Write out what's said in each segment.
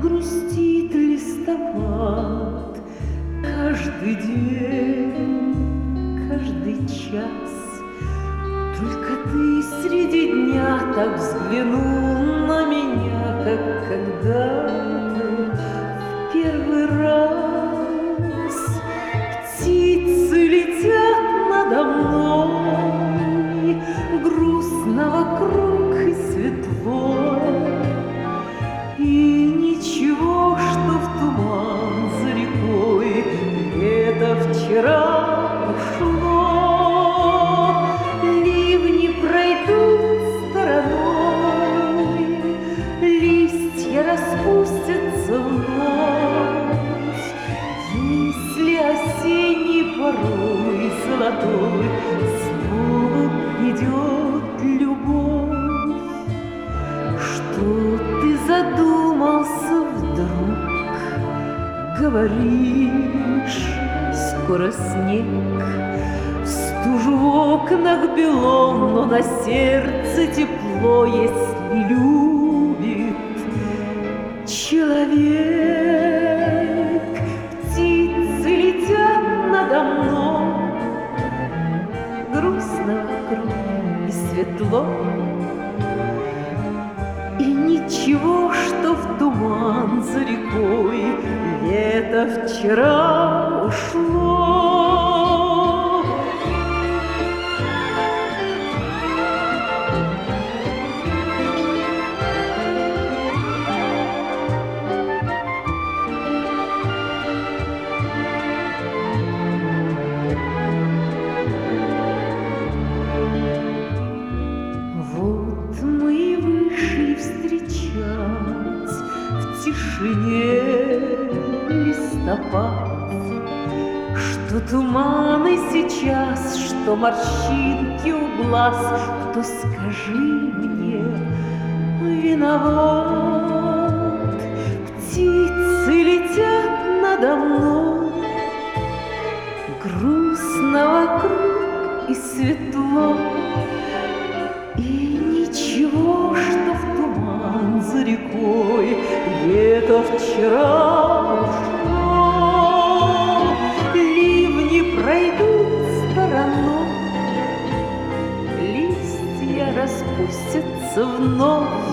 грустит листопад каждый день, каждый час. Только ты среди дня так взглянул на меня, как когда-то в первый раз. Птицы летят надо мной, грустно вокруг и светло, и ничего, что в туман за рекой это вчера ушло. Ливни пройдут стороной, листья распустятся вновь, если осенний порой золотой снова придет любовь. Что ты задумался вдруг? Говоришь, скоро снег. В стужу в окнах бело, но на сердце тепло, если любит человек. Птицы летят надо мной, грустно вокруг и светло, и ничего, что в туман за рекой лето вчера ушло. Вот мы и вышли встречать в тишине листопад. Что туманы сейчас, что морщинки у глаз, кто, скажи мне, виноват? Птицы летят надо мной, грустно вокруг и светло, и ничего, что в туман за рекой лето вчера ушло. Ливни пройдут стороной, листья распустятся вновь,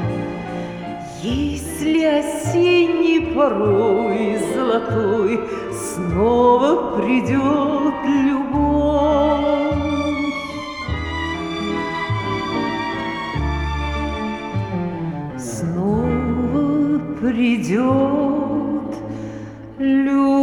если осенний порой золотой снова придет любовь. Снова придет любовь.